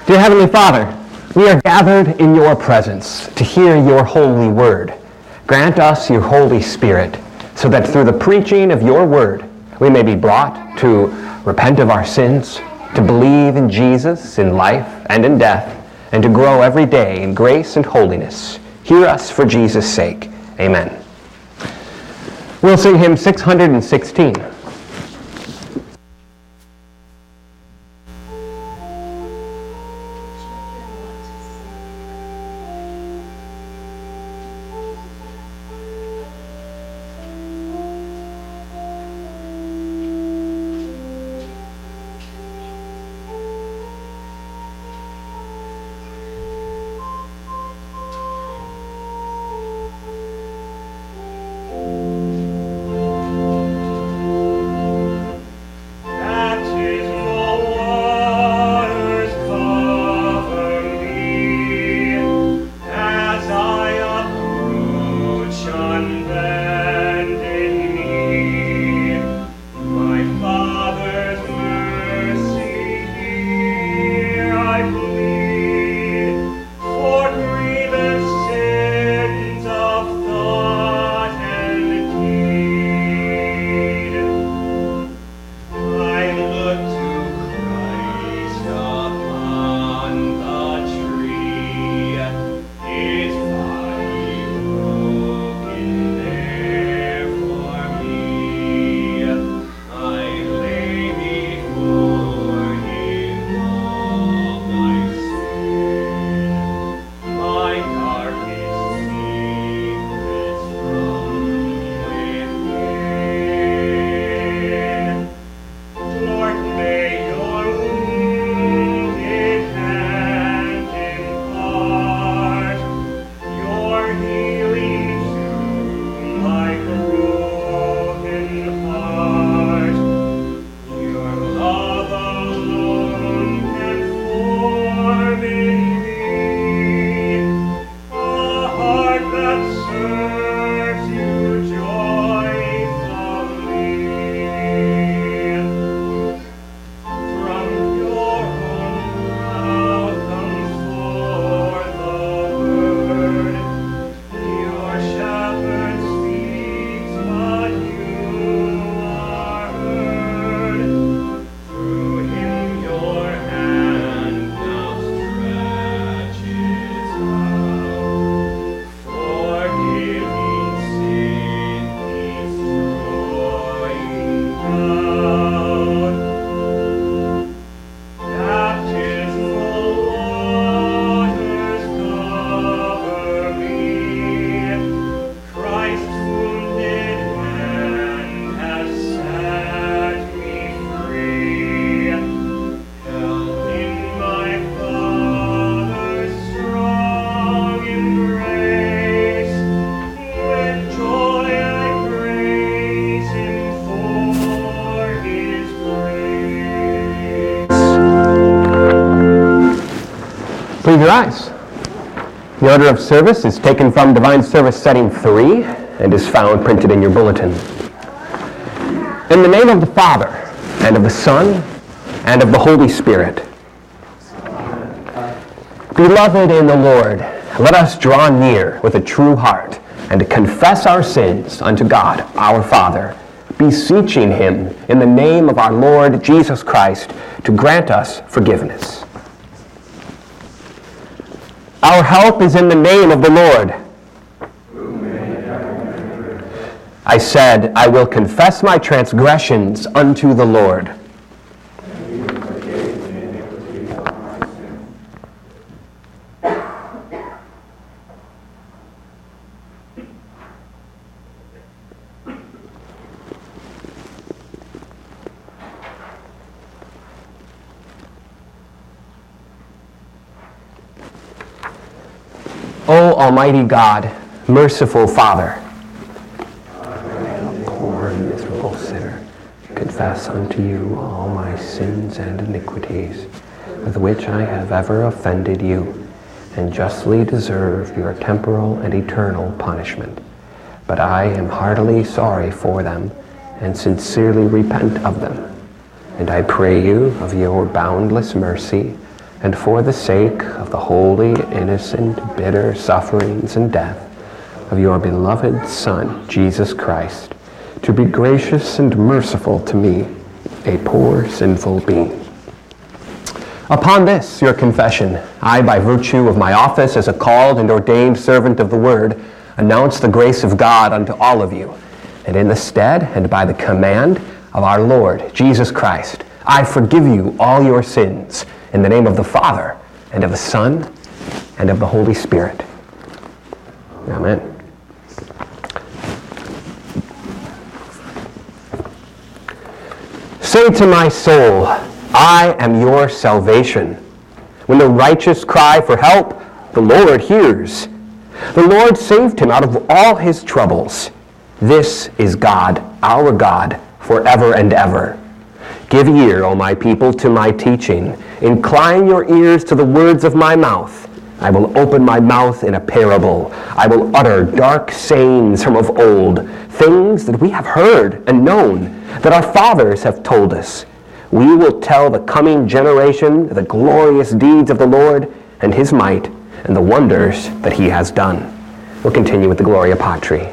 Dear Heavenly Father, we are gathered in your presence to hear your holy word. Grant us your Holy Spirit, so that through the preaching of your word, we may be brought to repent of our sins, to believe in Jesus in life and in death, and to grow every day in grace and holiness. Hear us for Jesus' sake. Amen. We'll sing hymn 616. Please your eyes. The order of service is taken from Divine Service Setting 3 and is found printed in your bulletin. In the name of the Father, and of the Son, and of the Holy Spirit. Beloved in the Lord, let us draw near with a true heart and confess our sins unto God, our Father, beseeching him in the name of our Lord Jesus Christ to grant us forgiveness. Our help is in the name of the Lord. I said, I will confess my transgressions unto the Lord. O Almighty God, merciful Father, a poor and miserable sinner, confess unto you all my sins and iniquities, with which I have ever offended you, and justly deserve your temporal and eternal punishment. But I am heartily sorry for them, and sincerely repent of them. And I pray you, of your boundless mercy, and for the sake of the holy, innocent, bitter sufferings and death of your beloved Son, Jesus Christ, to be gracious and merciful to me, a poor, sinful being. Upon this, your confession, I, by virtue of my office as a called and ordained servant of the Word, announce the grace of God unto all of you, and in the stead and by the command of our Lord Jesus Christ, I forgive you all your sins, in the name of the Father, and of the Son, and of the Holy Spirit. Amen. Say to my soul, I am your salvation. When the righteous cry for help, the Lord hears. The Lord saved him out of all his troubles. This is God, our God, forever and ever. Give ear, O my people, to my teaching. Incline your ears to the words of my mouth. I will open my mouth in a parable. I will utter dark sayings from of old, things that we have heard and known, that our fathers have told us. We will tell the coming generation the glorious deeds of the Lord and his might and the wonders that he has done. We'll continue with the Gloria Patri.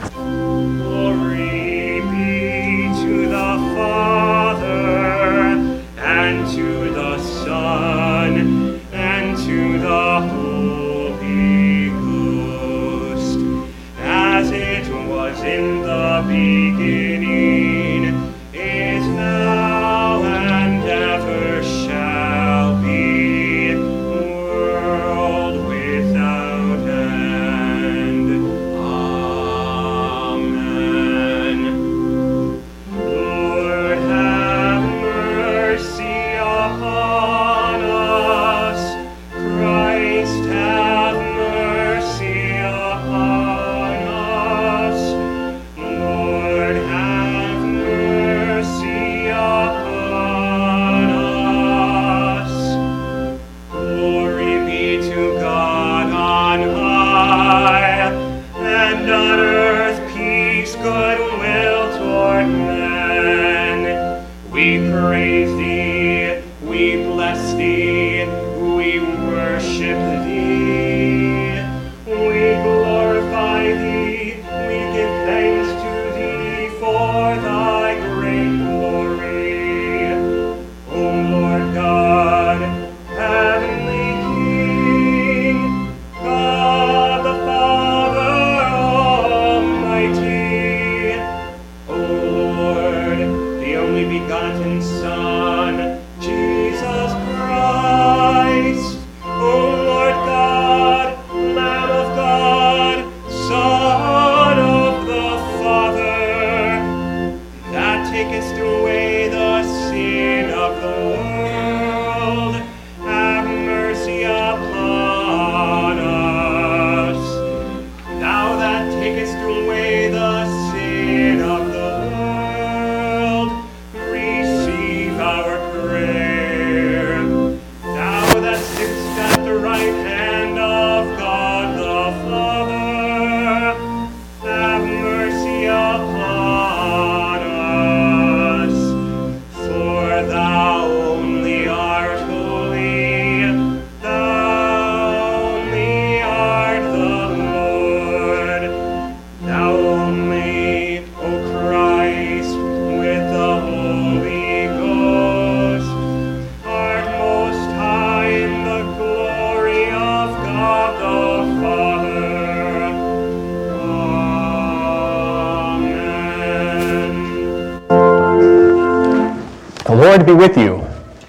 The Lord be with you.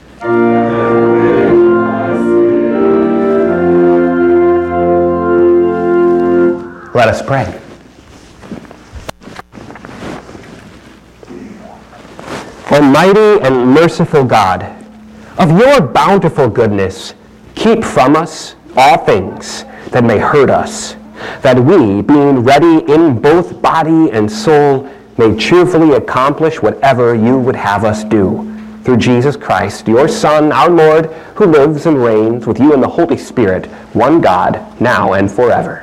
Let us pray. Almighty and merciful God, of your bountiful goodness, keep from us all things that may hurt us, that we, being ready in both body and soul, may cheerfully accomplish whatever you would have us do. Through Jesus Christ, your Son, our Lord, who lives and reigns with you in the Holy Spirit, one God, now and forever.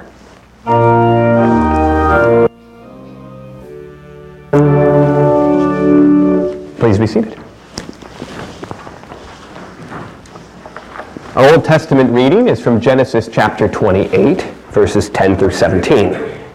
Please be seated. Our Old Testament reading is from Genesis chapter 28, verses 10 through 17.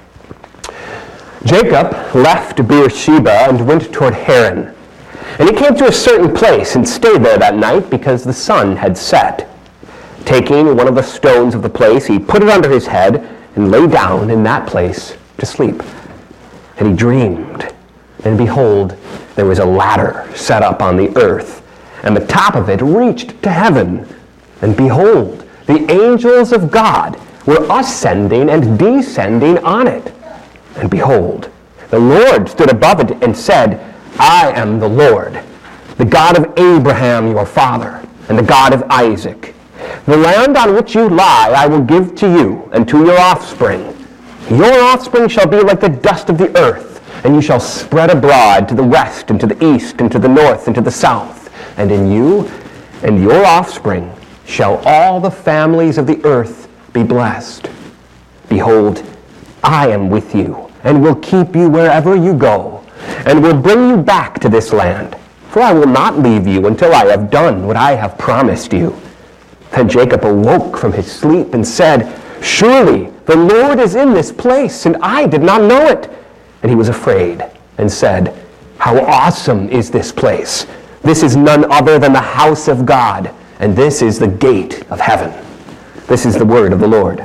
Jacob left Beersheba and went toward Haran. And he came to a certain place and stayed there that night because the sun had set. Taking one of the stones of the place, he put it under his head and lay down in that place to sleep. And he dreamed, and behold, there was a ladder set up on the earth, and the top of it reached to heaven. And behold, the angels of God were ascending and descending on it. And behold, the Lord stood above it and said, I am the Lord, the God of Abraham your father, and the God of Isaac. The land on which you lie I will give to you and to your offspring. Your offspring shall be like the dust of the earth, and you shall spread abroad to the west and to the east and to the north and to the south. And in you and your offspring shall all the families of the earth be blessed. Behold, I am with you, and will keep you wherever you go, and will bring you back to this land. For I will not leave you until I have done what I have promised you. Then Jacob awoke from his sleep and said, Surely the Lord is in this place, and I did not know it. And he was afraid and said, How awesome is this place! This is none other than the house of God, and this is the gate of heaven. This is the word of the Lord.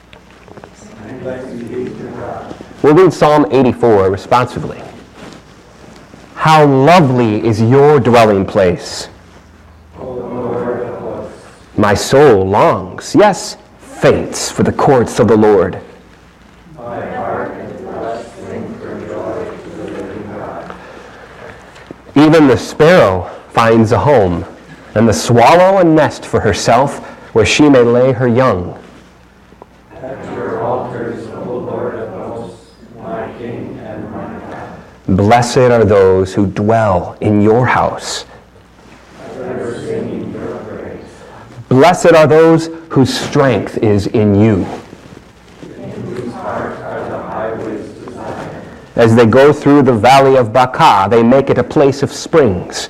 We'll read Psalm 84 responsively. How lovely is your dwelling place! O Lord of hosts. My soul longs, yes, faints for the courts of the Lord. My heart and flesh sing for joy to the living God. Even the sparrow finds a home, and the swallow a nest for herself, where she may lay her young. At your altars, O Lord of hosts, my King and my God. Blessed are those who dwell in your house. Ever singing your praise. Blessed are those whose strength is in you. In whose heart are the highways desired. As they go through the valley of Baca, they make it a place of springs.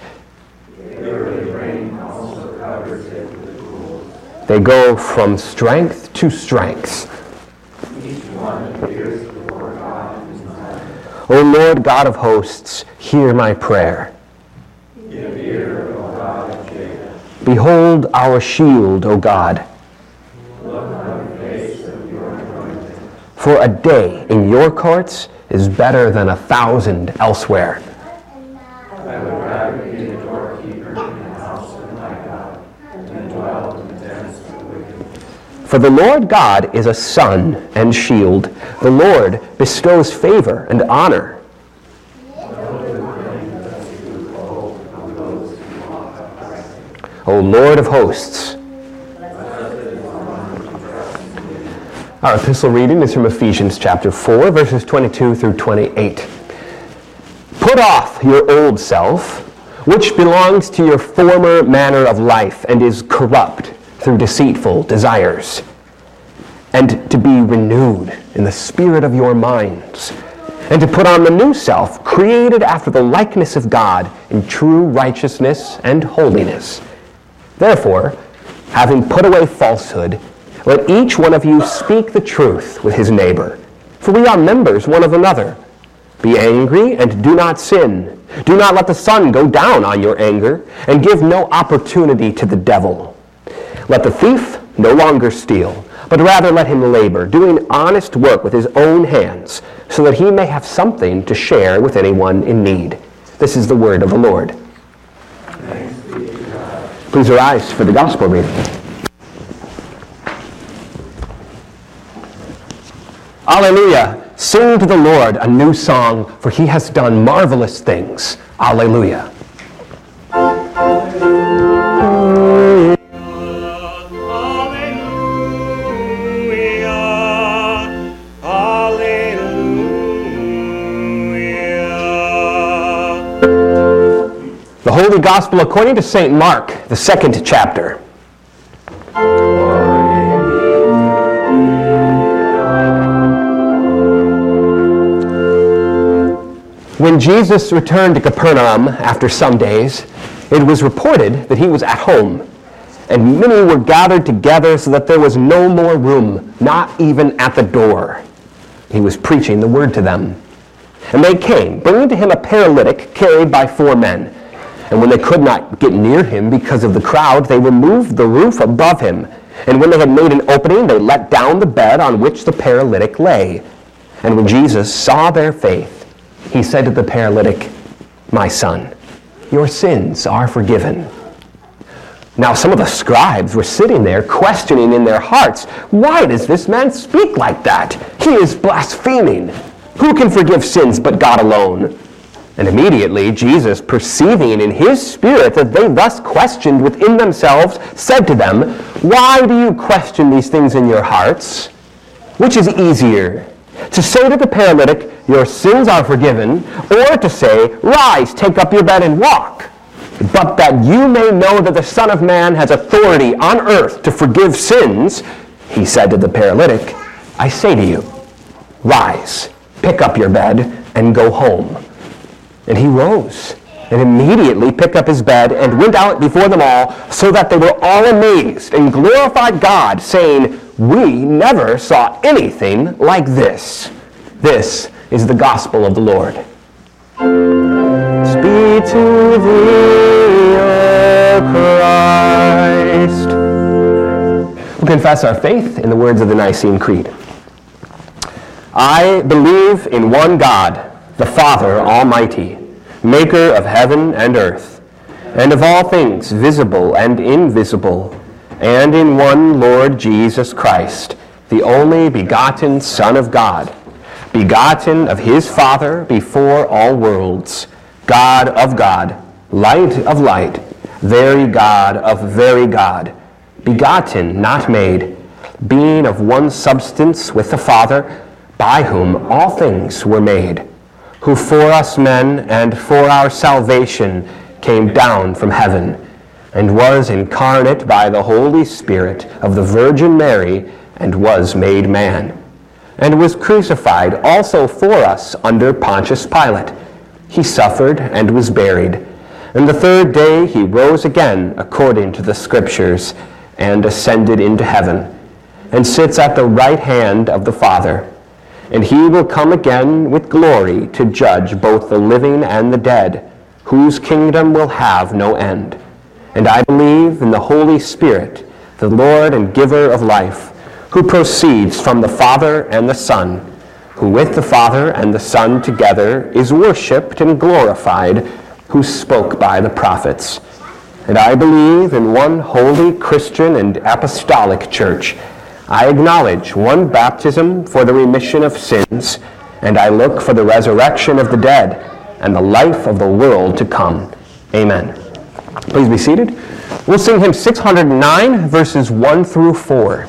They go from strength to strength. Each one appears before God in his heaven. O Lord God of hosts, hear my prayer. Give ear, O God of Jacob. Behold our shield, O God. Look on the face of your anointed. For a day in your courts is better than 1,000 elsewhere. I would rather be the doorkeeper in the house of my God than dwell in the tents of the wicked. For the Lord God is a sun and shield. The Lord bestows favor and honor. O Lord of hosts. Our epistle reading is from Ephesians chapter 4, verses 22 through 28. Put off your old self, which belongs to your former manner of life and is corrupt through deceitful desires, and to be renewed in the spirit of your minds, and to put on the new self, created after the likeness of God in true righteousness and holiness. Therefore, having put away falsehood, let each one of you speak the truth with his neighbor, for we are members one of another. Be angry and do not sin. Do not let the sun go down on your anger, and give no opportunity to the devil. Let the thief no longer steal, but rather let him labor, doing honest work with his own hands, so that he may have something to share with anyone in need. This is the word of the Lord. Please arise for the gospel reading. Alleluia! Sing to the Lord a new song, for he has done marvelous things. Alleluia! The Holy Gospel according to St. Mark, the 2nd chapter. When Jesus returned to Capernaum after some days, it was reported that he was at home. And many were gathered together so that there was no more room, not even at the door. He was preaching the word to them. And they came, bringing to him a paralytic carried by 4 men. And when they could not get near him because of the crowd, they removed the roof above him. And when they had made an opening, they let down the bed on which the paralytic lay. And when Jesus saw their faith, he said to the paralytic, "My son, your sins are forgiven." Now some of the scribes were sitting there questioning in their hearts, "Why does this man speak like that? He is blaspheming. Who can forgive sins but God alone?" And immediately Jesus, perceiving in his spirit that they thus questioned within themselves, said to them, "Why do you question these things in your hearts? Which is easier, to say to the paralytic, 'Your sins are forgiven,' or to say, 'Rise, take up your bed and walk'? But that you may know that the Son of Man has authority on earth to forgive sins," he said to the paralytic, "I say to you, rise, pick up your bed, and go home." And he rose, and immediately picked up his bed, and went out before them all, so that they were all amazed, and glorified God, saying, "We never saw anything like this." This is the gospel of the Lord. Speak to thee, O Christ. We'll confess our faith in the words of the Nicene Creed. I believe in one God, the Father Almighty, maker of heaven and earth, and of all things visible and invisible, and in one Lord Jesus Christ, the only begotten Son of God, begotten of his Father before all worlds, God of God, light of light, very God of very God, begotten, not made, being of one substance with the Father, by whom all things were made, who for us men and for our salvation came down from heaven, and was incarnate by the Holy Spirit of the Virgin Mary, and was made man, and was crucified also for us under Pontius Pilate. He suffered and was buried, and the 3rd day he rose again according to the Scriptures, and ascended into heaven, and sits at the right hand of the Father. And he will come again with glory to judge both the living and the dead, whose kingdom will have no end. And I believe in the Holy Spirit, the Lord and giver of life, who proceeds from the Father and the Son, who with the Father and the Son together is worshipped and glorified, who spoke by the prophets. And I believe in one holy Christian and apostolic church. I acknowledge one baptism for the remission of sins, and I look for the resurrection of the dead and the life of the world to come. Amen. Please be seated. We'll sing hymn 609, verses 1 through 4.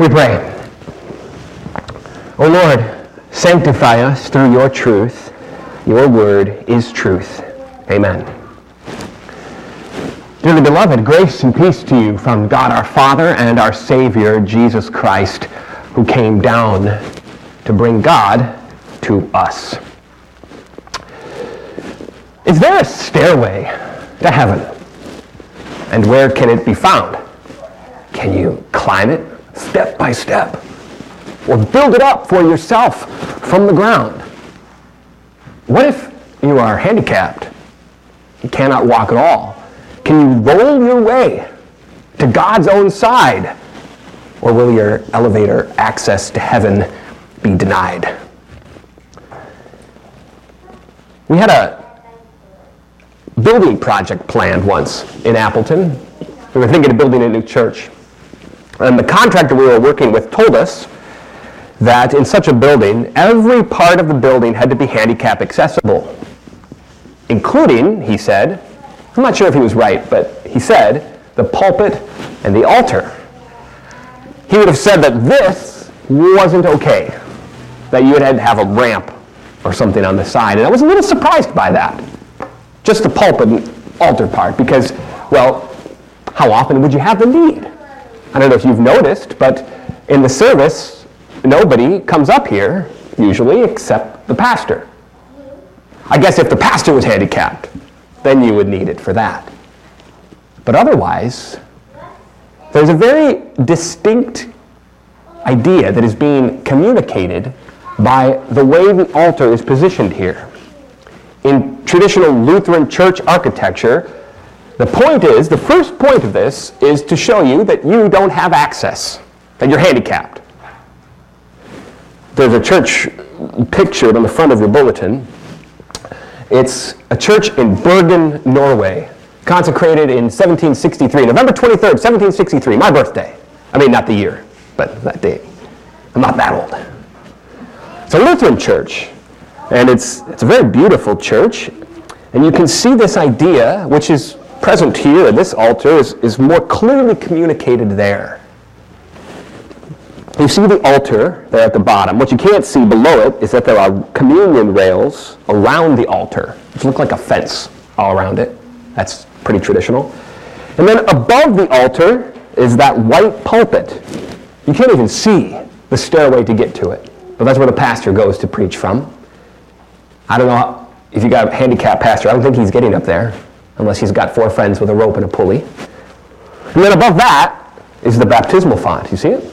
me pray. O Lord, sanctify us through your truth. Your word is truth. Amen. Dearly beloved, grace and peace to you from God our Father and our Savior, Jesus Christ, who came down to bring God to us. Is there a stairway to heaven? And where can it be found? Can you climb it step by step? Or build it up for yourself from the ground? What if you are handicapped? You cannot walk at all. Can you roll your way to God's own side? Or will your elevator access to heaven be denied? We had a building project planned once in Appleton. We were thinking of building a new church. And the contractor we were working with told us that in such a building, every part of the building had to be handicap accessible, including, he said, I'm not sure if he was right, but he said, the pulpit and the altar. He would have said that this wasn't okay, that you had to have a ramp or something on the side. And I was a little surprised by that. Just the pulpit and altar part, because, well, how often would you have the need? I don't know if you've noticed, but in the service, nobody comes up here, usually, except the pastor. I guess if the pastor was handicapped, then you would need it for that. But otherwise, there's a very distinct idea that is being communicated by the way the altar is positioned here. In traditional Lutheran church architecture, the first point of this is to show you that you don't have access, that you're handicapped. There's a church pictured on the front of your bulletin. It's a church in Bergen, Norway, consecrated in 1763, November 23rd, 1763, my birthday. I mean, not the year, but that day. I'm not that old. It's a Lutheran church. And it's a very beautiful church, and you can see this idea, which is present here at this altar, is more clearly communicated there. You see the altar there at the bottom. What you can't see below it is that there are communion rails around the altar, which look like a fence all around it. That's pretty traditional. And then above the altar is that white pulpit. You can't even see the stairway to get to it, but that's where the pastor goes to preach from. I don't know if you got a handicapped pastor. I don't think he's getting up there unless he's got 4 friends with a rope and a pulley. And then above that is the baptismal font. You see it?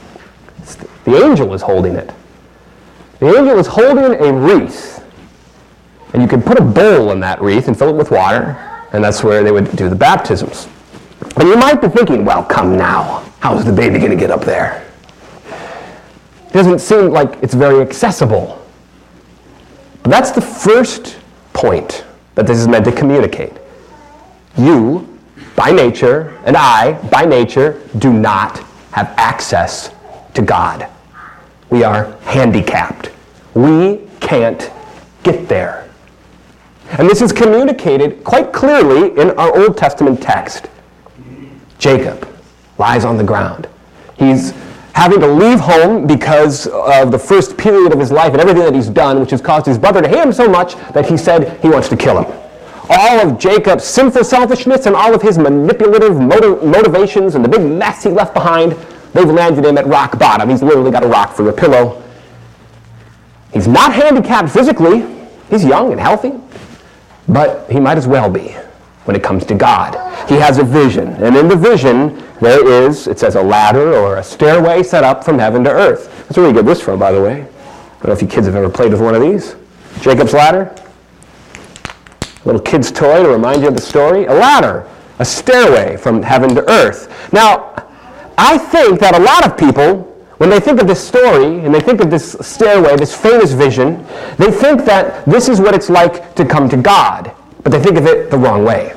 The angel is holding it. The angel is holding a wreath. And you can put a bowl in that wreath and fill it with water, and that's where they would do the baptisms. And you might be thinking, well, come now. How's the baby going to get up there? It doesn't seem like it's very accessible. But that's the first point that this is meant to communicate. You, by nature, and I, by nature, do not have access to God. We are handicapped. We can't get there. And this is communicated quite clearly in our Old Testament text. Jacob lies on the ground. He's having to leave home because of the first period of his life and everything that he's done, which has caused his brother to hate him so much that he said he wants to kill him. All of Jacob's sinful selfishness and all of his manipulative motivations and the big mess he left behind, they've landed him at rock bottom. He's literally got a rock for a pillow. He's not handicapped physically. He's young and healthy. But he might as well be when it comes to God. He has a vision. And in the vision, there is, it says, a ladder or a stairway set up from heaven to earth. That's where you get this from, by the way. I don't know if you kids have ever played with one of these. Jacob's ladder. A little kid's toy to remind you of the story. A ladder, a stairway from heaven to earth. Now, I think that a lot of people, when they think of this story and they think of this stairway, this famous vision, they think that this is what it's like to come to God. But they think of it the wrong way.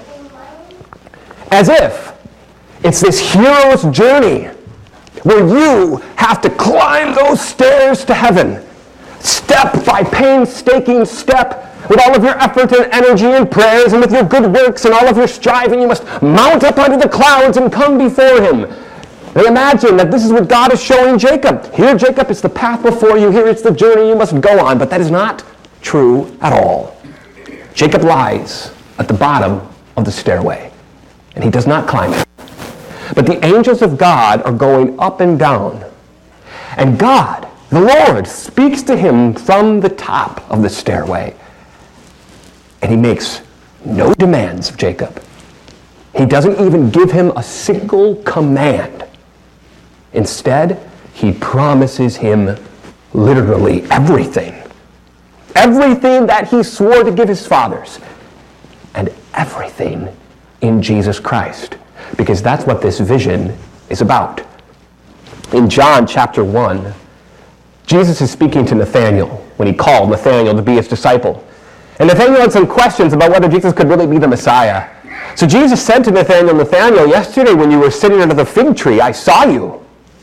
As if it's this hero's journey where you have to climb those stairs to heaven, step by painstaking step, with all of your effort and energy and prayers and with your good works and all of your striving, you must mount up under the clouds and come before him. They imagine that this is what God is showing Jacob. Here, Jacob, it's the path before you. Here, it's the journey you must go on. But that is not true at all. Jacob lies at the bottom of the stairway, and he does not climb it. But the angels of God are going up and down. And God, the Lord, speaks to him from the top of the stairway. And he makes no demands of Jacob. He doesn't even give him a single command. Instead, he promises him literally everything. Everything that he swore to give his fathers. And everything in Jesus Christ. Because that's what this vision is about. In John chapter 1, Jesus is speaking to Nathanael when he called Nathanael to be his disciple. And Nathanael had some questions about whether Jesus could really be the Messiah. So Jesus said to Nathanael, Nathanael, yesterday when you were sitting under the fig tree, I saw you.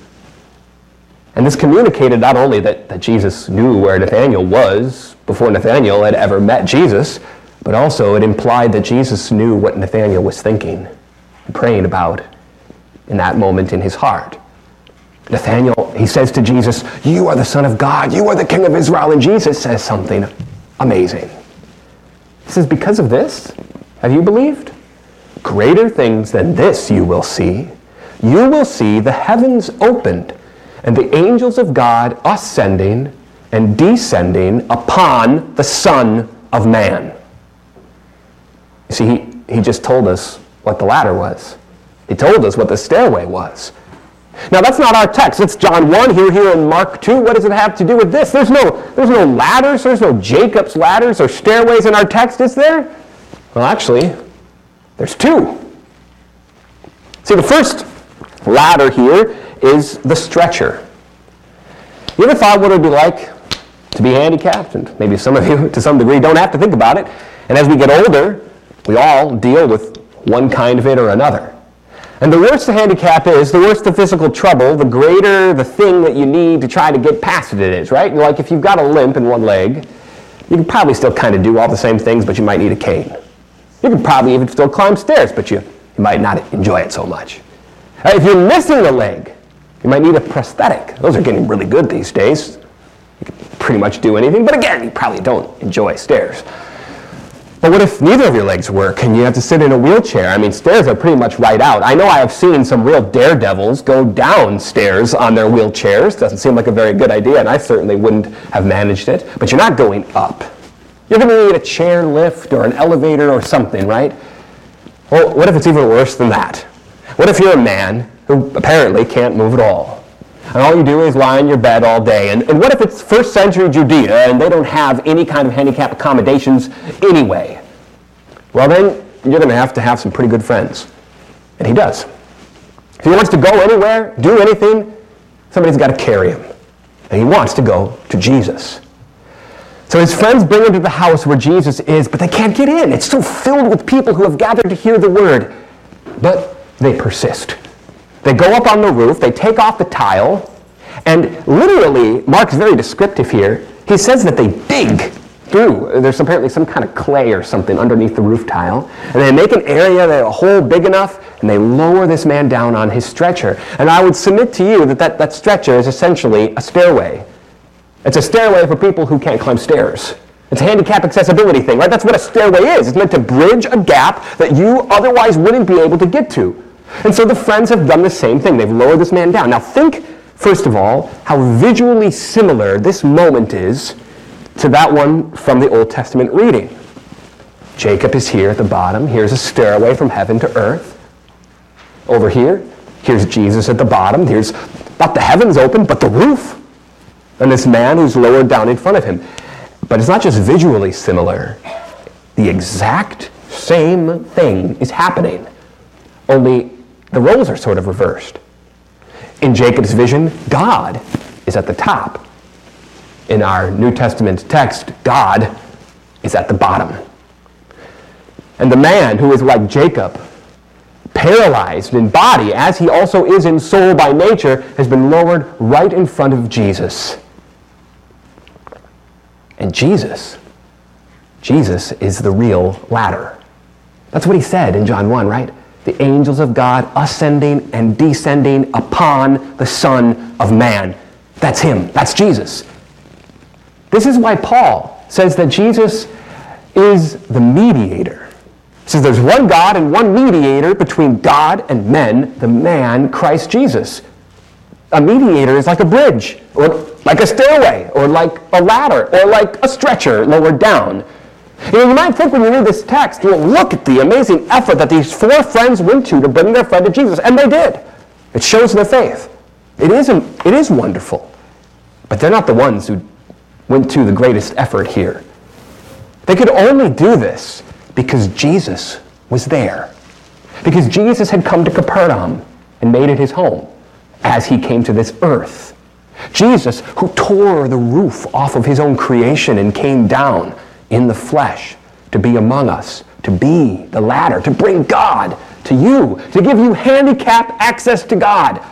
And this communicated not only that Jesus knew where Nathanael was before Nathanael had ever met Jesus, but also it implied that Jesus knew what Nathanael was thinking and praying about in that moment in his heart. Nathanael, he says to Jesus, you are the Son of God, you are the King of Israel, and Jesus says something amazing. He says, because of this, have you believed? Greater things than this you will see. You will see the heavens opened, and the angels of God ascending and descending upon the Son of Man. You see, he just told us what the ladder was. He told us what the stairway was. Now, that's not our text. It's John 1 here in Mark 2. What does it have to do with this? There's no ladders. There's no Jacob's ladders or stairways in our text, is there? Well, actually, there's two. See, the first ladder here is the stretcher. You ever thought what it would be like to be handicapped? And maybe some of you, to some degree, don't have to think about it. And as we get older, we all deal with one kind of it or another. And the worse the handicap is, the worse the physical trouble, the greater the thing that you need to try to get past it is, right? Like if you've got a limp in one leg, you can probably still kind of do all the same things, but you might need a cane. You can probably even still climb stairs, but you might not enjoy it so much. If you're missing a leg, you might need a prosthetic. Those are getting really good these days. You can pretty much do anything, but again, you probably don't enjoy stairs. But what if neither of your legs work and you have to sit in a wheelchair? I mean, stairs are pretty much right out. I know I have seen some real daredevils go downstairs on their wheelchairs. Doesn't seem like a very good idea, and I certainly wouldn't have managed it. But you're not going up. You're going to need a chair lift or an elevator or something, right? Well, what if it's even worse than that? What if you're a man who apparently can't move at all? And all you do is lie in your bed all day. And what if it's first century Judea and they don't have any kind of handicap accommodations anyway? Well, then you're going to have some pretty good friends. And he does. If he wants to go anywhere, do anything, somebody's got to carry him. And he wants to go to Jesus. So his friends bring him to the house where Jesus is, but they can't get in. It's so filled with people who have gathered to hear the word. But they persist. They go up on the roof, they take off the tile, and literally, Mark's very descriptive here, he says that they dig through. There's apparently some kind of clay or something underneath the roof tile, and they make an area, a hole big enough, and they lower this man down on his stretcher. And I would submit to you that stretcher is essentially a stairway. It's a stairway for people who can't climb stairs. It's a handicap accessibility thing, right? That's what a stairway is. It's meant to bridge a gap that you otherwise wouldn't be able to get to. And so the friends have done the same thing. They've lowered this man down. Now think, first of all, how visually similar this moment is to that one from the Old Testament reading. Jacob is here at the bottom. Here's a stairway from heaven to earth. Over here, here's Jesus at the bottom. Here's not the heavens open, but the roof. And this man who's lowered down in front of him. But it's not just visually similar. The exact same thing is happening. Only the roles are sort of reversed. In Jacob's vision, God is at the top. In our New Testament text, God is at the bottom. And the man who is like Jacob, paralyzed in body as he also is in soul by nature, has been lowered right in front of Jesus. And Jesus is the real ladder. That's what he said in John 1, right? the angels of God ascending and descending upon the Son of Man. That's him. That's Jesus. This is why Paul says that Jesus is the mediator. He says there's one God and one mediator between God and men, the man Christ Jesus. A mediator is like a bridge, or like a stairway, or like a ladder, or like a stretcher lowered down. You might think when you read this text, well, look at the amazing effort that these four friends went to bring their friend to Jesus, and they did. It shows their faith. It is wonderful. But they're not the ones who went to the greatest effort here. They could only do this because Jesus was there. Because Jesus had come to Capernaum and made it his home as he came to this earth. Jesus, who tore the roof off of his own creation and came down in the flesh to be among us, to be the ladder, to bring God to you, to give you handicapped access to God.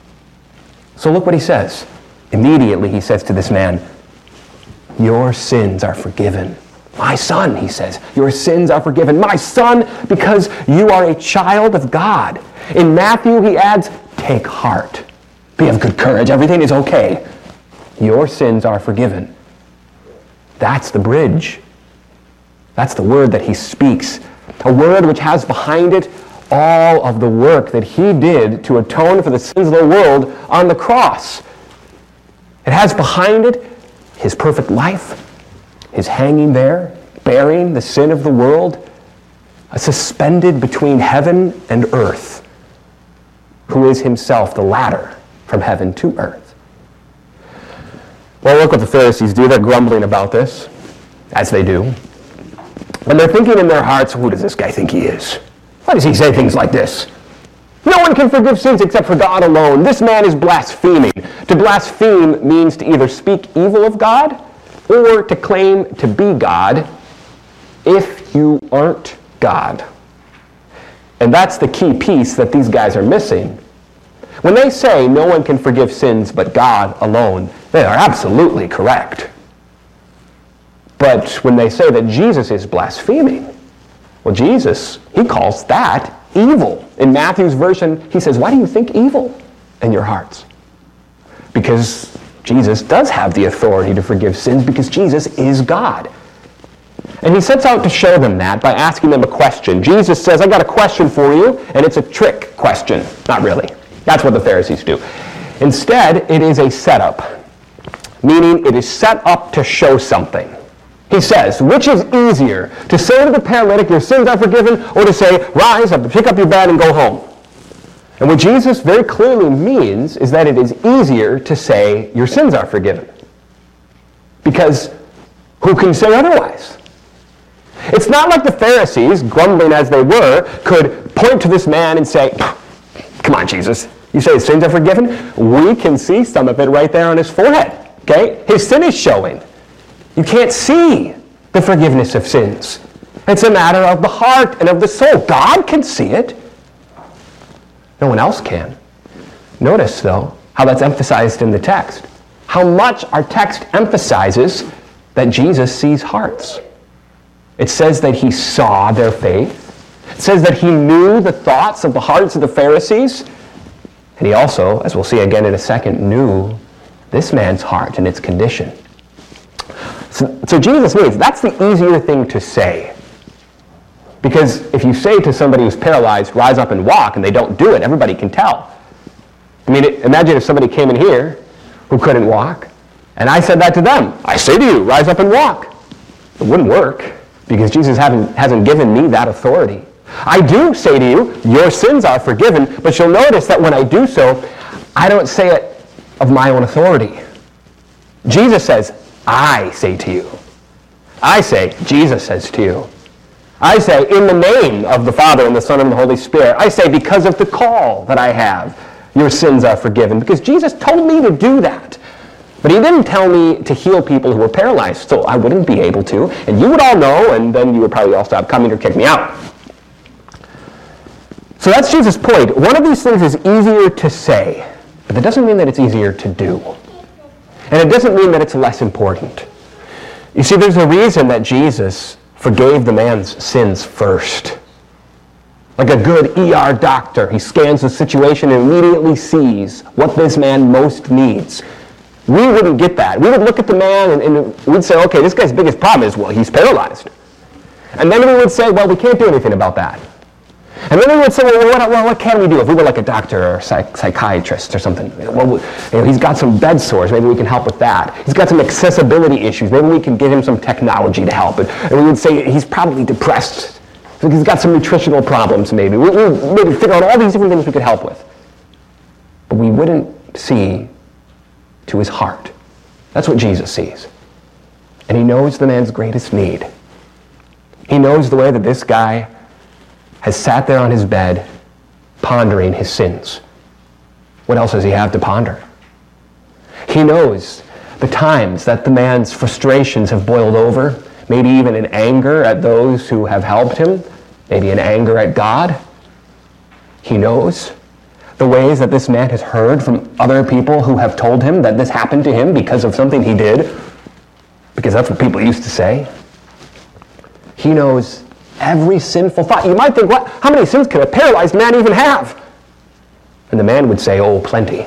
So look what he says. Immediately he says to this man, your sins are forgiven. My son, he says, your sins are forgiven. My son, because you are a child of God. In Matthew, he adds, take heart. Be of good courage. Everything is okay. Your sins are forgiven. That's the bridge. That's the word that he speaks. A word which has behind it all of the work that he did to atone for the sins of the world on the cross. It has behind it his perfect life, his hanging there, bearing the sin of the world, suspended between heaven and earth, who is himself the ladder from heaven to earth. Well, look what the Pharisees do. They're grumbling about this, as they do. And they're thinking in their hearts, who does this guy think he is? Why does he say things like this? No one can forgive sins except for God alone. This man is blaspheming. To blaspheme means to either speak evil of God or to claim to be God if you aren't God. And that's the key piece that these guys are missing. When they say no one can forgive sins but God alone, they are absolutely correct. But when they say that Jesus is blaspheming, well, Jesus, he calls that evil. In Matthew's version, he says, why do you think evil in your hearts? Because Jesus does have the authority to forgive sins because Jesus is God. And he sets out to show them that by asking them a question. Jesus says, I got a question for you, and it's a trick question. Not really. That's what the Pharisees do. Instead, it is a setup, meaning it is set up to show something. He says, which is easier, to say to the paralytic, your sins are forgiven, or to say, rise up, pick up your bed, and go home? And what Jesus very clearly means is that it is easier to say, your sins are forgiven. Because who can say otherwise? It's not like the Pharisees, grumbling as they were, could point to this man and say, come on, Jesus, you say his sins are forgiven? We can see some of it right there on his forehead. Okay? His sin is showing. You can't see the forgiveness of sins. It's a matter of the heart and of the soul. God can see it. No one else can. Notice, though, how that's emphasized in the text. How much our text emphasizes that Jesus sees hearts. It says that he saw their faith. It says that he knew the thoughts of the hearts of the Pharisees. And he also, as we'll see again in a second, knew this man's heart and its condition. So Jesus means that's the easier thing to say. Because if you say to somebody who's paralyzed, rise up and walk, and they don't do it, everybody can tell. I mean, imagine if somebody came in here who couldn't walk, and I said that to them. I say to you, rise up and walk. It wouldn't work, because Jesus hasn't given me that authority. I do say to you, your sins are forgiven, but you'll notice that when I do so, I don't say it of my own authority. Jesus says, I say to you. I say, Jesus says to you. I say, in the name of the Father and the Son and the Holy Spirit. I say, because of the call that I have, your sins are forgiven. Because Jesus told me to do that. But he didn't tell me to heal people who were paralyzed, so I wouldn't be able to. And you would all know, and then you would probably all stop coming or kick me out. So that's Jesus' point. One of these things is easier to say, but that doesn't mean that it's easier to do. And it doesn't mean that it's less important. You see, there's a reason that Jesus forgave the man's sins first. Like a good ER doctor, he scans the situation and immediately sees what this man most needs. We wouldn't get that. We would look at the man and we'd say, okay, this guy's biggest problem is, well, he's paralyzed. And then we would say, well, we can't do anything about that. And then we would say, well, what can we do? If we were like a doctor or a psychiatrist or something, well, he's got some bed sores, maybe we can help with that. He's got some accessibility issues, maybe we can get him some technology to help. And we would say he's probably depressed. He's got some nutritional problems maybe. We would maybe figure out all these different things we could help with. But we wouldn't see to his heart. That's what Jesus sees. And he knows the man's greatest need. He knows the way that this guy has sat there on his bed pondering his sins. What else does he have to ponder? He knows the times that the man's frustrations have boiled over, maybe even in anger at those who have helped him, maybe in anger at God. He knows the ways that this man has heard from other people who have told him that this happened to him because of something he did, because that's what people used to say. He knows every sinful thought. You might think, what? How many sins could a paralyzed man even have? And the man would say, oh, plenty.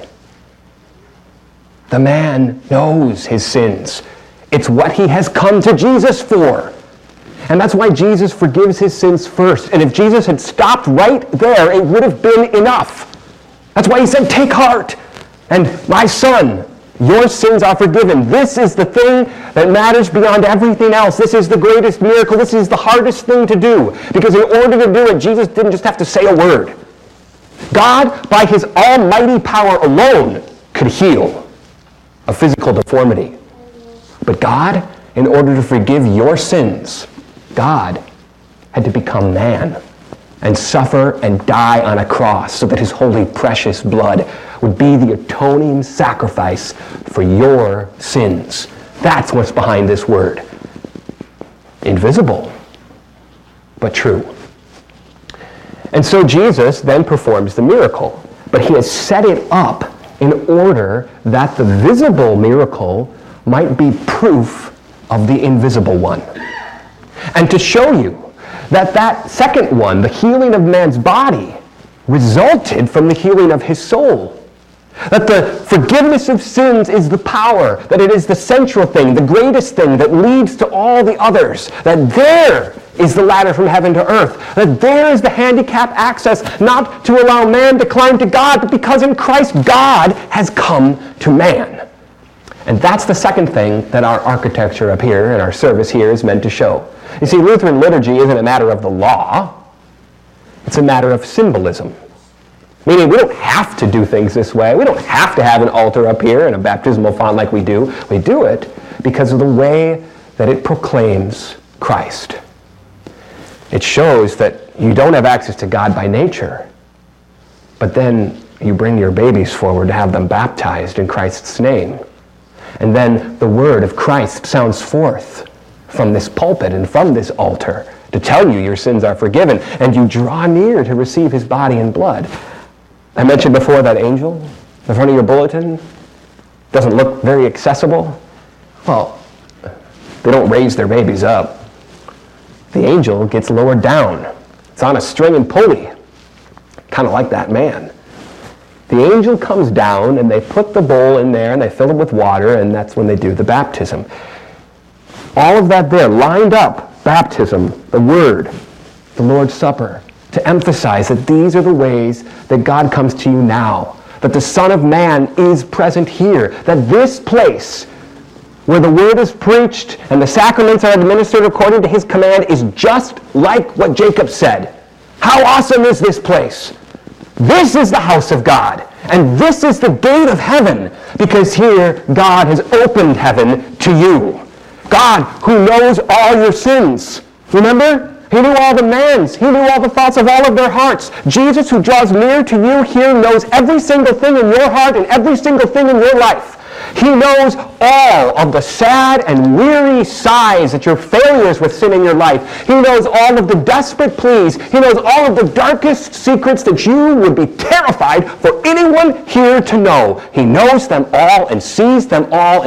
The man knows his sins. It's what he has come to Jesus for. And that's why Jesus forgives his sins first. And if Jesus had stopped right there, it would have been enough. That's why he said, take heart. And my son, your sins are forgiven. This is the thing that matters beyond everything else. This is the greatest miracle. This is the hardest thing to do. Because in order to do it, Jesus didn't just have to say a word. God, by his almighty power alone, could heal a physical deformity. But God, in order to forgive your sins, God had to become man and suffer and die on a cross so that his holy, precious blood would be the atoning sacrifice for your sins. That's what's behind this word. Invisible, but true. And so Jesus then performs the miracle, but he has set it up in order that the visible miracle might be proof of the invisible one. And to show you that second one, the healing of man's body, resulted from the healing of his soul. That the forgiveness of sins is the power, that it is the central thing, the greatest thing that leads to all the others, that there is the ladder from heaven to earth, that there is the handicap access, not to allow man to climb to God, but because in Christ God has come to man. And that's the second thing that our architecture up here and our service here is meant to show. You see, Lutheran liturgy isn't a matter of the law, it's a matter of symbolism. Meaning we don't have to do things this way. We don't have to have an altar up here and a baptismal font like we do. We do it because of the way that it proclaims Christ. It shows that you don't have access to God by nature, but then you bring your babies forward to have them baptized in Christ's name. And then the word of Christ sounds forth from this pulpit and from this altar to tell you your sins are forgiven, and you draw near to receive his body and blood. I mentioned before that angel in front of your bulletin doesn't look very accessible. Well, they don't raise their babies up. The angel gets lowered down. It's on a string and pulley, kind of like that man. The angel comes down and they put the bowl in there and they fill it with water, and that's when they do the baptism. All of that there, lined up, baptism, the word, the Lord's Supper, to emphasize that these are the ways that God comes to you now, that the Son of Man is present here, that this place where the word is preached and the sacraments are administered according to his command is just like what Jacob said. How awesome is this place? This is the house of God, and this is the gate of heaven, because here God has opened heaven to you. God who knows all your sins. Remember? He knew all the man's. He knew all the thoughts of all of their hearts. Jesus, who draws near to you here, knows every single thing in your heart and every single thing in your life. He knows all of the sad and weary sighs at your failures with sin in your life. He knows all of the desperate pleas. He knows all of the darkest secrets that you would be terrified for anyone here to know. He knows them all and sees you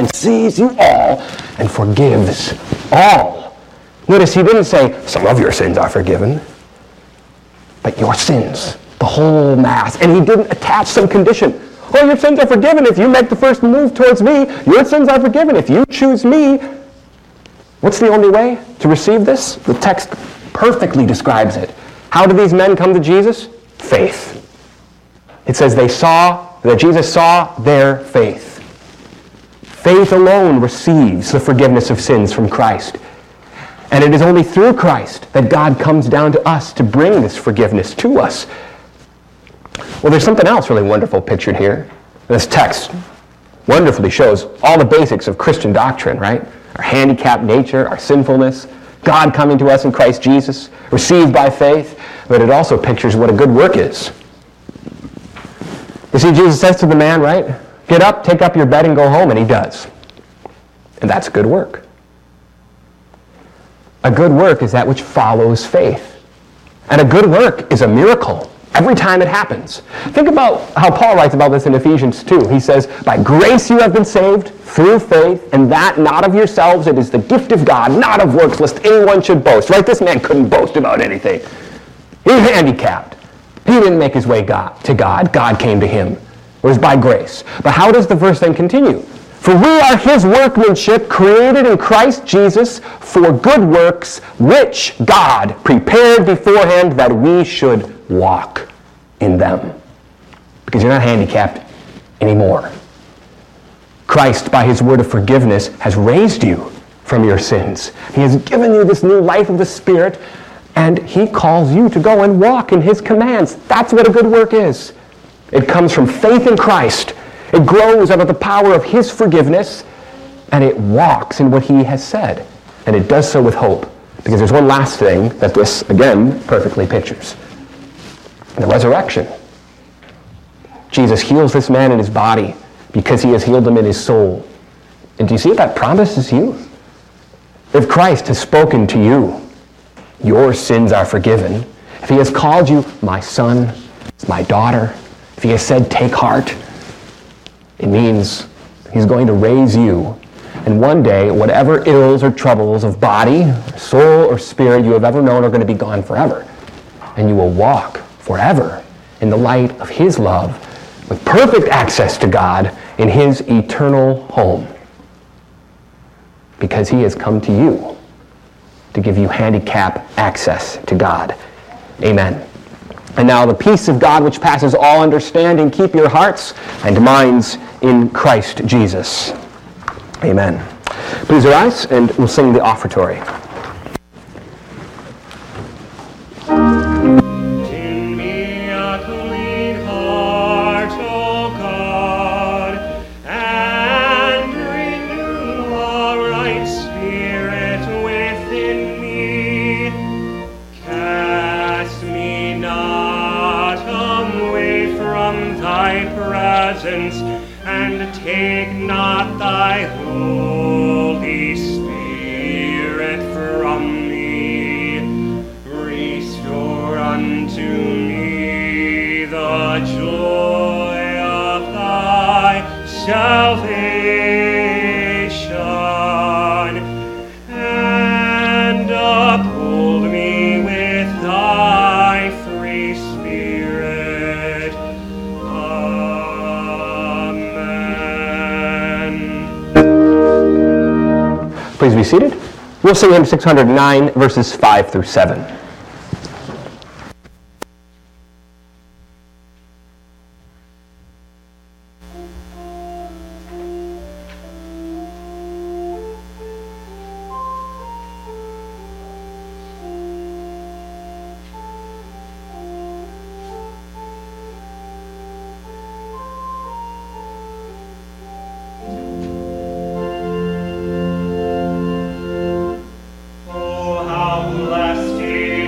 all and forgives all. Notice he didn't say, some of your sins are forgiven. but your sins, the whole mass. And he didn't attach some condition. Oh, your sins are forgiven if you make the first move towards me. Your sins are forgiven if you choose me. What's the only way to receive this? The text perfectly describes it. How did these men come to Jesus? Faith. It says that Jesus saw their faith. Faith alone receives the forgiveness of sins from Christ. And it is only through Christ that God comes down to us to bring this forgiveness to us. Well, there's something else really wonderful pictured here. This text wonderfully shows all the basics of Christian doctrine, right? Our handicapped nature, our sinfulness, God coming to us in Christ Jesus, received by faith, but it also pictures what a good work is. You see, Jesus says to the man, right? Get up, take up your bed, and go home, and he does. And that's good work. A good work is that which follows faith. And a good work is a miracle every time it happens. Think about how Paul writes about this in Ephesians 2. He says, by grace you have been saved through faith, and that not of yourselves, it is the gift of God, not of works, lest anyone should boast. Right? This man couldn't boast about anything. He's handicapped. He didn't make his way to God. God came to him. It was by grace. But how does the verse then continue? For we are his workmanship, created in Christ Jesus for good works, which God prepared beforehand that we should walk in them. Because you're not handicapped anymore. Christ, by his word of forgiveness, has raised you from your sins. He has given you this new life of the Spirit, and he calls you to go and walk in his commands. That's what a good work is. It comes from faith in Christ. It grows out of the power of his forgiveness, and it walks in what he has said. And it does so with hope. Because there's one last thing that this, again, perfectly pictures. The resurrection. Jesus heals this man in his body because he has healed him in his soul. And do you see what that promises you? If Christ has spoken to you, your sins are forgiven. If he has called you my son, my daughter, if he has said, take heart, it means he's going to raise you. And one day, whatever ills or troubles of body, soul, or spirit you have ever known are going to be gone forever. And you will walk forever in the light of his love with perfect access to God in his eternal home. Because he has come to you to give you handicap access to God. Amen. And now the peace of God which passes all understanding, keep your hearts and minds in Christ Jesus. Amen. Please arise and we'll sing the offertory. In me a clean heart, O God, and renew a right spirit within me. Cast me not away from thy presence, and take not thy Holy Spirit from me. Restore unto me the joy of thy salvation, and uphold me with thy free Spirit. Please be seated. We'll sing hymn 609, verses 5 through 7. Oh, how blessed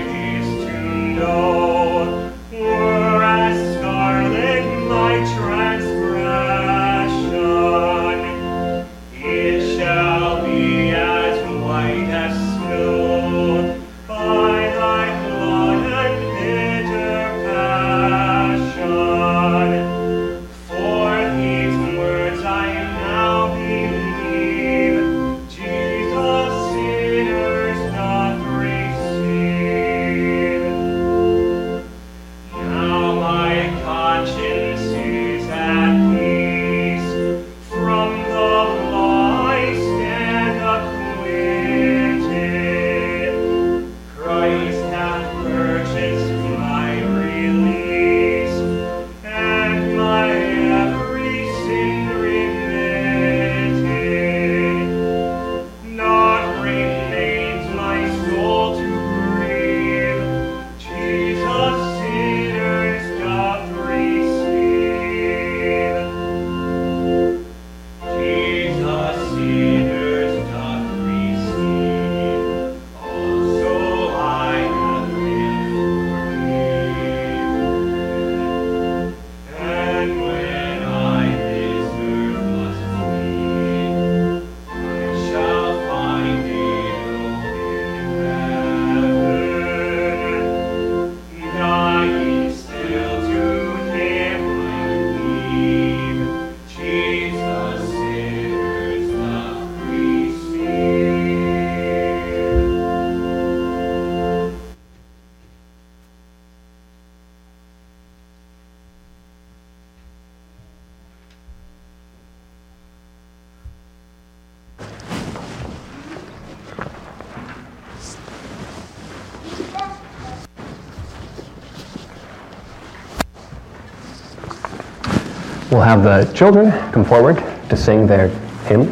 We'll have the children come forward to sing their hymn.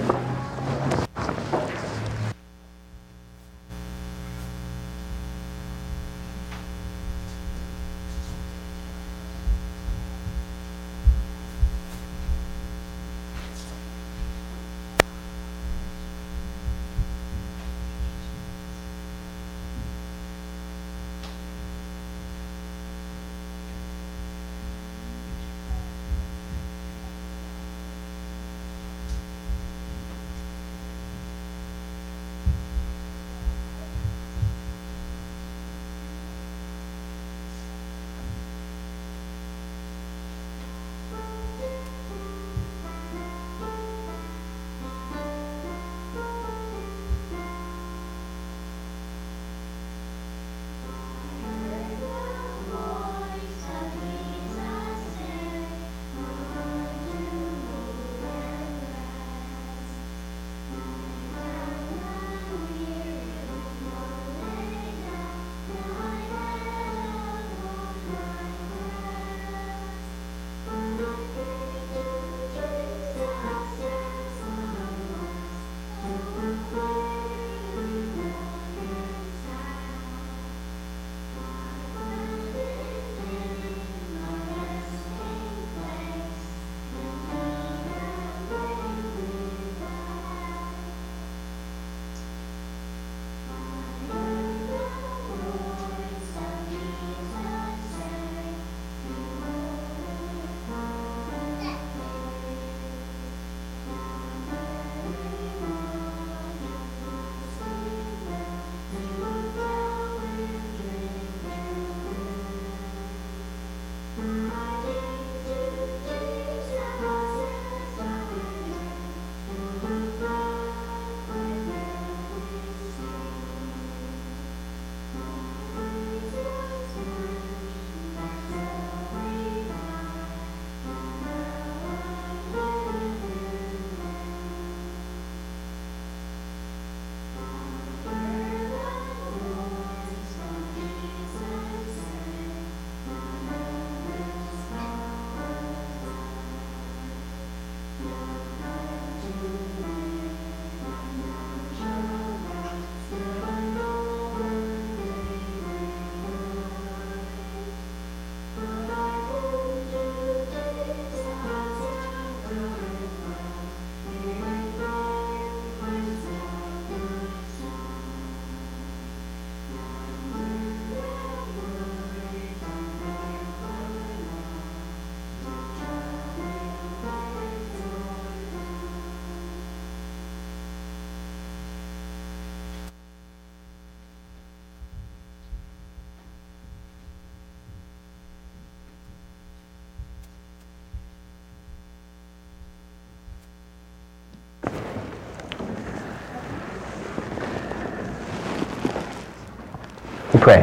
Pray.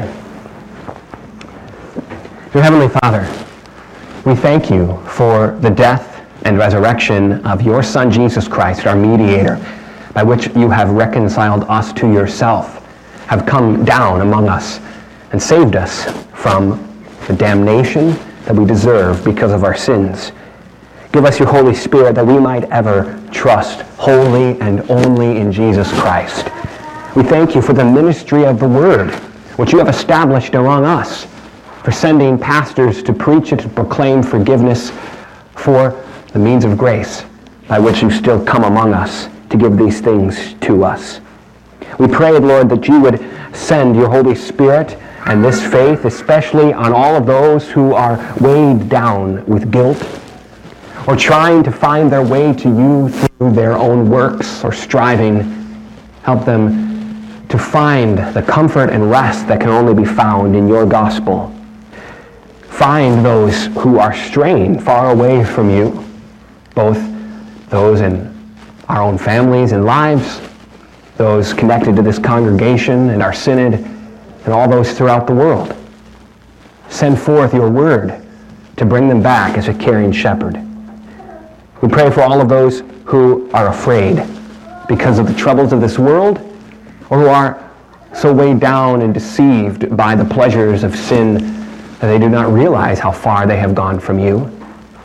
Dear Heavenly Father, we thank you for the death and resurrection of your Son, Jesus Christ, our mediator, by which you have reconciled us to yourself, have come down among us, and saved us from the damnation that we deserve because of our sins. Give us your Holy Spirit that we might ever trust wholly and only in Jesus Christ. We thank you for the ministry of the Word, which you have established among us, for sending pastors to preach it, to proclaim forgiveness, for the means of grace by which you still come among us to give these things to us. We pray, Lord, that you would send your Holy Spirit and this faith, especially on all of those who are weighed down with guilt or trying to find their way to you through their own works or striving. Help them to find the comfort and rest that can only be found in your gospel. Find those who are straying far away from you, both those in our own families and lives, those connected to this congregation and our synod, and all those throughout the world. Send forth your word to bring them back as a caring shepherd. We pray for all of those who are afraid because of the troubles of this world, or who are so weighed down and deceived by the pleasures of sin that they do not realize how far they have gone from you.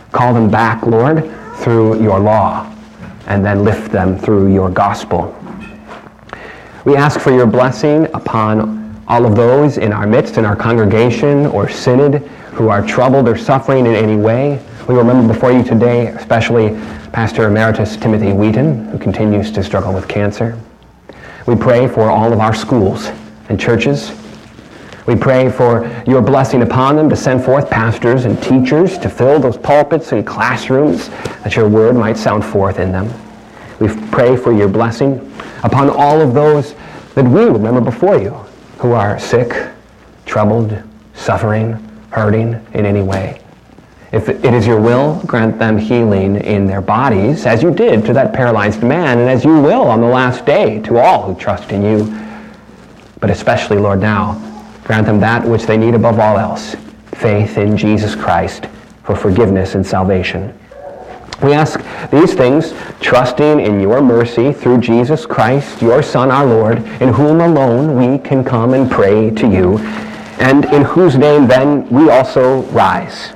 Call them back, Lord, through your law, and then lift them through your gospel. We ask for your blessing upon all of those in our midst, in our congregation or synod, who are troubled or suffering in any way. We remember before you today, especially Pastor Emeritus Timothy Wheaton, who continues to struggle with cancer. We pray for all of our schools and churches. We pray for your blessing upon them to send forth pastors and teachers to fill those pulpits and classrooms, that your word might sound forth in them. We pray for your blessing upon all of those that we remember before you, who are sick, troubled, suffering, hurting in any way. If it is your will, grant them healing in their bodies, as you did to that paralyzed man, and as you will on the last day to all who trust in you. But especially, Lord, now, grant them that which they need above all else, faith in Jesus Christ for forgiveness and salvation. We ask these things, trusting in your mercy through Jesus Christ, your Son, our Lord, in whom alone we can come and pray to you, and in whose name then we also rise,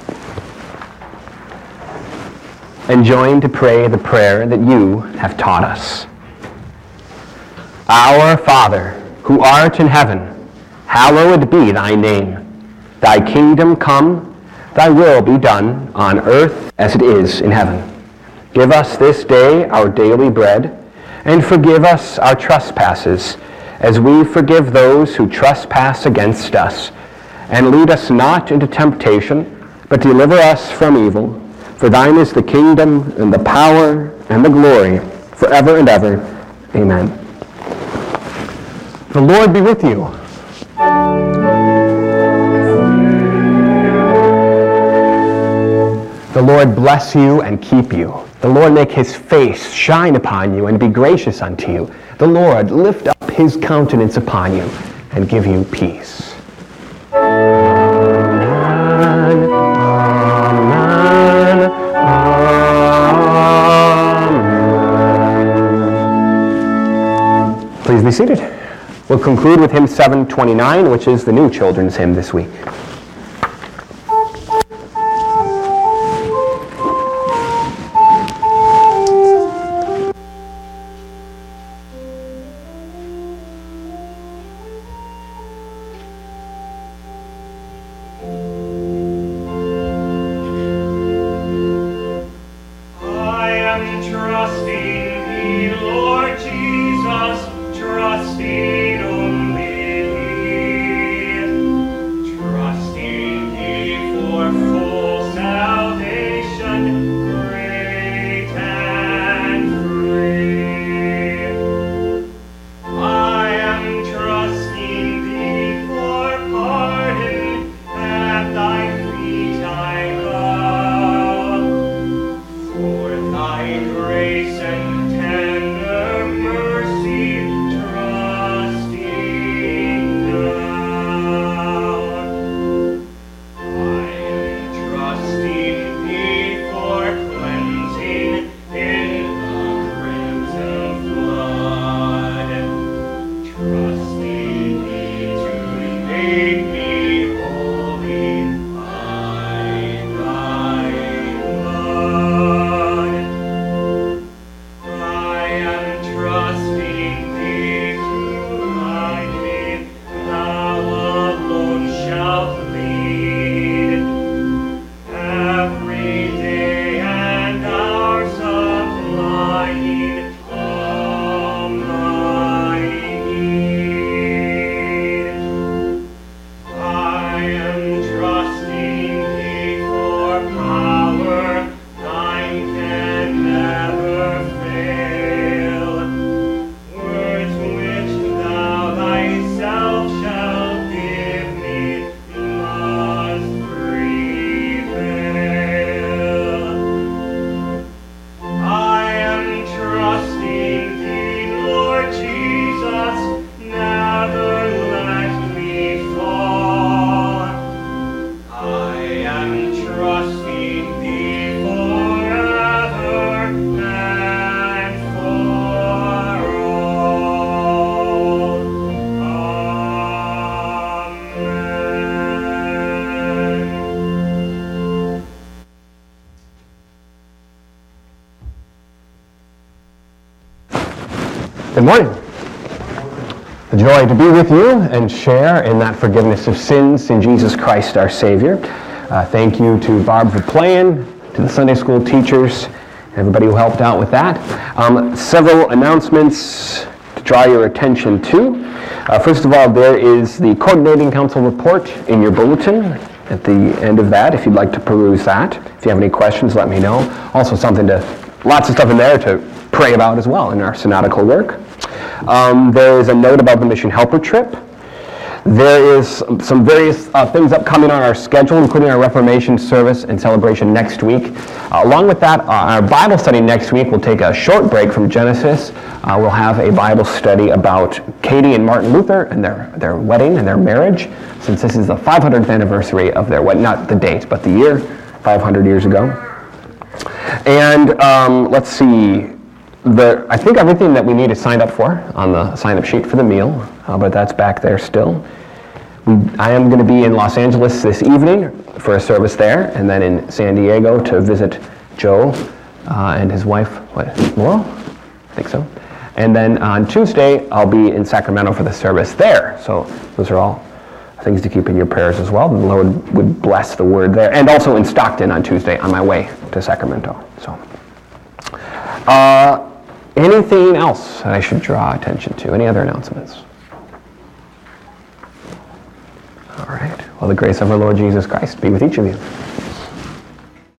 and join to pray the prayer that you have taught us. Our Father, who art in heaven, hallowed be thy name. Thy kingdom come, thy will be done on earth as it is in heaven. Give us this day our daily bread, and forgive us our trespasses, as we forgive those who trespass against us. And lead us not into temptation, but deliver us from evil. For thine is the kingdom, and the power, and the glory, forever and ever. Amen. The Lord be with you. The Lord bless you and keep you. The Lord make his face shine upon you and be gracious unto you. The Lord lift up his countenance upon you and give you peace. Amen. Amen. Amen. Please be seated. We'll conclude with hymn 729, which is the new children's hymn this week. Trusting only thee, trust morning. The joy to be with you and share in that forgiveness of sins in Jesus Christ our Savior. Thank you to Barb for playing, to the Sunday school teachers, everybody who helped out with that. Several announcements to draw your attention to. First of all, there is the Coordinating Council report in your bulletin at the end of that, if you'd like to peruse that. If you have any questions, let me know. Also lots of stuff in there to pray about as well in our synodical work. There is a note about the Mission Helper trip. There is some various things upcoming on our schedule, including our Reformation service and celebration next week. Along with that, our Bible study next week will take a short break from Genesis. We'll have a Bible study about Katie and Martin Luther and their wedding and their marriage, since this is the 500th anniversary of their wedding, not the date, but the year, 500 years ago. And let's see. I think everything that we need is signed up for on the sign-up sheet for the meal, but that's back there still. I am going to be in Los Angeles this evening for a service there, and then in San Diego to visit Joe and his wife, Laurel? I think so. And then on Tuesday, I'll be in Sacramento for the service there. So those are all things to keep in your prayers as well. The Lord would bless the word there. And also in Stockton on Tuesday on my way to Sacramento. So. Anything else that I should draw attention to? Any other announcements? All right. Well, the grace of our Lord Jesus Christ be with each of you.